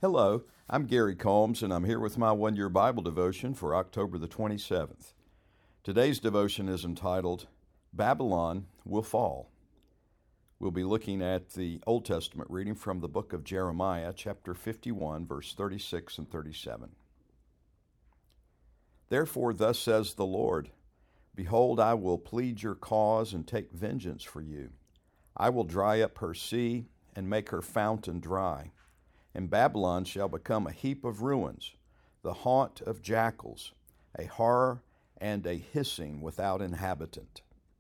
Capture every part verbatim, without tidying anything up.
Hello, I'm Gary Combs, and I'm here with my one-year Bible devotion for October the twenty-seventh. Today's devotion is entitled, Babylon Will Fall. We'll be looking at the Old Testament reading from the book of Jeremiah, chapter fifty-one, verse thirty-six and thirty-seven. Therefore, thus says the Lord, Behold, I will plead your cause and take vengeance for you. I will dry up her sea and make her fountain dry. And Babylon shall become a heap of ruins, the haunt of jackals, a horror and a hissing without inhabitant.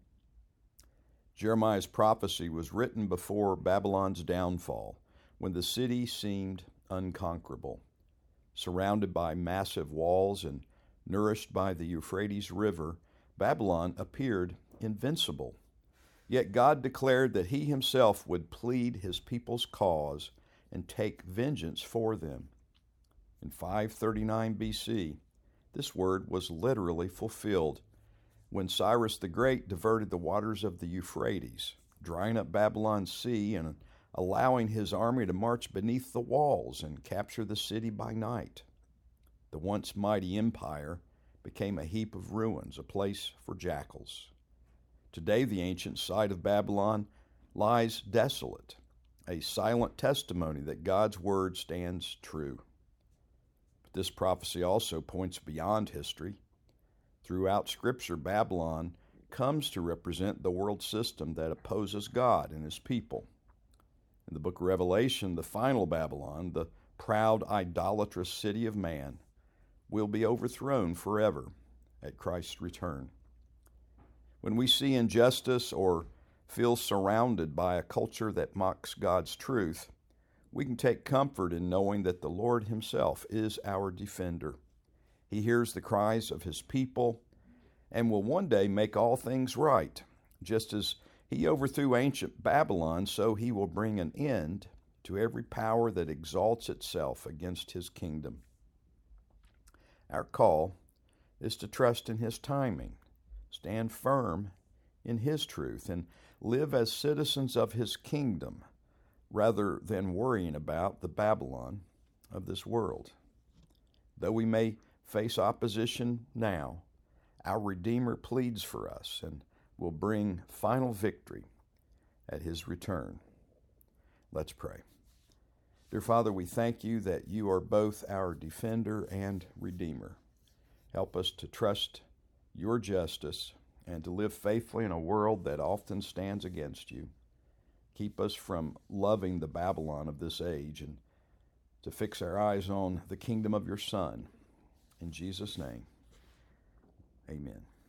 Jeremiah's prophecy was written before Babylon's downfall, when the city seemed unconquerable. Surrounded by massive walls and nourished by the Euphrates River, Babylon appeared invincible. Yet God declared that he himself would plead his people's cause and take vengeance for them. In five thirty-nine B C, this word was literally fulfilled when Cyrus the Great diverted the waters of the Euphrates, drying up Babylon's sea and allowing his army to march beneath the walls and capture the city by night. The once mighty empire became a heap of ruins, a place for jackals. Today, the ancient site of Babylon lies desolate, a silent testimony that God's word stands true. But this prophecy also points beyond history. Throughout Scripture, Babylon comes to represent the world system that opposes God and his people. In the book of Revelation, the final Babylon, the proud, idolatrous city of man, will be overthrown forever at Christ's return. When we see injustice or feel surrounded by a culture that mocks God's truth, we can take comfort in knowing that the Lord himself is our defender. He hears the cries of his people and will one day make all things right. Just as he overthrew ancient Babylon, so he will bring an end to every power that exalts itself against his kingdom. Our call is to trust in his timing, stand firm in his truth, and live as citizens of his kingdom rather than worrying about the Babylon of this world. Though we may face opposition now, our Redeemer pleads for us and will bring final victory at his return. Let's pray. Dear Father, we thank you that you are both our defender and Redeemer. Help us to trust your justice and to live faithfully in a world that often stands against you. Keep us from loving the Babylon of this age and to fix our eyes on the kingdom of your Son. In Jesus' name, amen.